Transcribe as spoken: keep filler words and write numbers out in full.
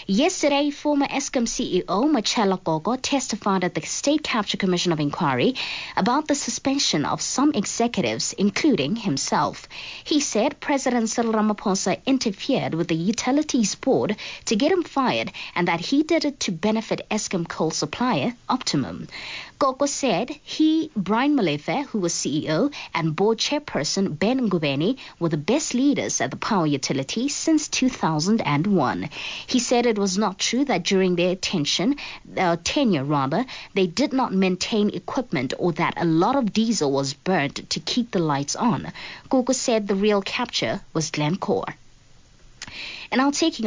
Yesterday, former Eskom C E O Machela Gogo testified at the State Capture Commission of Inquiry about the suspension of some executives, including himself. He said President Cyril Ramaphosa interfered with the Utilities Board to get him fired and that he did it to benefit Eskom coal supplier Optimum. Gogo said he, Brian Molefe, who was C E O, and board chairperson Ben Ngubeni were the best leaders at the power utility since two thousand one. He said it was not true that during their tension, uh, tenure rather, they did not maintain equipment or that a lot of diesel was burnt to keep the lights on. Gogo said the real capture was Glencore. And now taking